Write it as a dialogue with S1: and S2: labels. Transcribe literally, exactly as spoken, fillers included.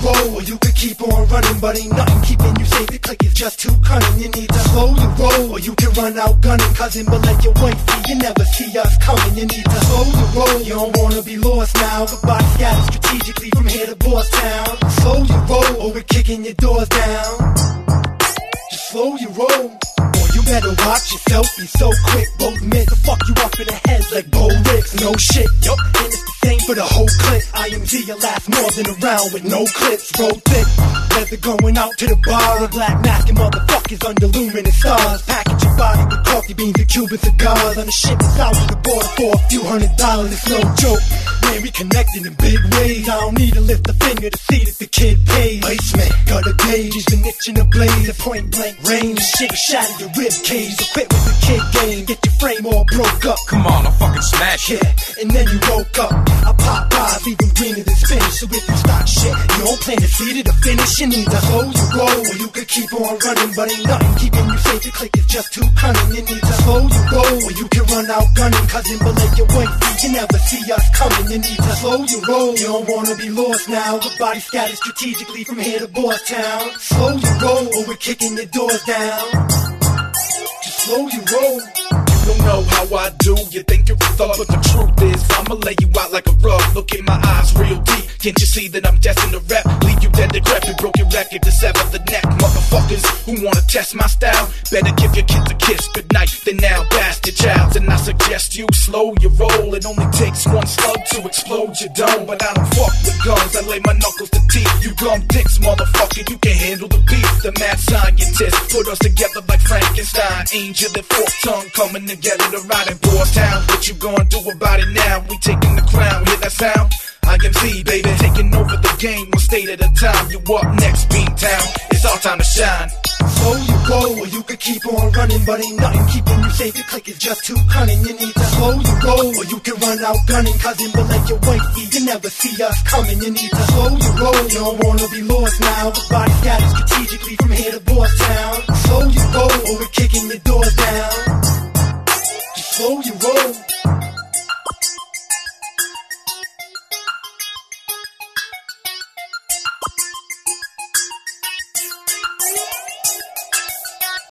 S1: roll, or you could keep on running, but ain't nothing keeping you safe. The click is just too cunning. You need to slow your roll, or you can run out gunning. Cousin, but let your wifey, you never see us coming. You need to slow your roll, you don't wanna be lost now. The body scattered strategically from here to Boss Town. Slow your roll, or we're kicking your doors down. Just slow your roll, or you better watch yourself, be so quick. Both men to fuck you up in the head like Bo Ricks. No shit, yup, and it's the same for the whole clip. I M G, you last more than a round with no clips. Roll thick, leather going out to the bar. A black masking motherfuckers under luminous stars. Package your body with coffee beans and Cuban cigars. On the ship is out to the border for a few hundred dollars. It's no joke, man, we connected in big ways. I don't need to lift a finger to see that the kid pays. Basement, got a gauge, he's been itching a blaze. At point blank range, shit will shatter your rib cage. So quit with the kid game, get your frame all broke up.
S2: Come on, I'll fucking smash it.
S1: Yeah, and then you woke up. I pop by, leave them greener than spinach. So if you start shit, you don't plan to see it or finish. You need to slow your roll, or you could keep on running, but ain't nothing keeping you safe. The click is just too cunning. You need to slow your roll, or you can run out gunning. Cousin, but let your wifey, you never see us coming. You need to slow your roll, you don't wanna be lost now. The body scattered strategically from here to Boss Town. Slow your roll, or we're kicking your doors down. Just slow your roll.
S2: You don't know how I do, you think you're a thug, but the truth is I'ma lay you out like a rug. Look in my eyes real deep, can't you see that I'm destined to rap? Leave you dead decrepit, broke your record to sever the neck. Motherfuckers who wanna test my style, better give your kids a kiss goodnight. They now bastard child, and I suggest you slow your roll. It only takes one slug to explode your dome. But I don't fuck with guns, I lay my knuckles to teeth. You gum dicks, motherfucker, you can handle the beef. The mad scientist put us together like Frankenstein. Angel and fork tongue coming together to ride in Boss Town. What you gonna do about it now? We taking the crown, hear that sound? I M Z, baby, taking over the game, one state at a time. You up next, Beantown, it's our time to shine.
S1: Slow your roll, or you could keep on running, but ain't nothing keeping you safe. The click is just too cunning. You need to slow your roll, or you can run out gunning. Cousin, but let your wifey, you never see us coming. You need to slow your roll, you don't wanna be lost now. The body scattered strategically from here to Boss Town. Slow your roll, or we're kicking your doors down. Just slow your roll.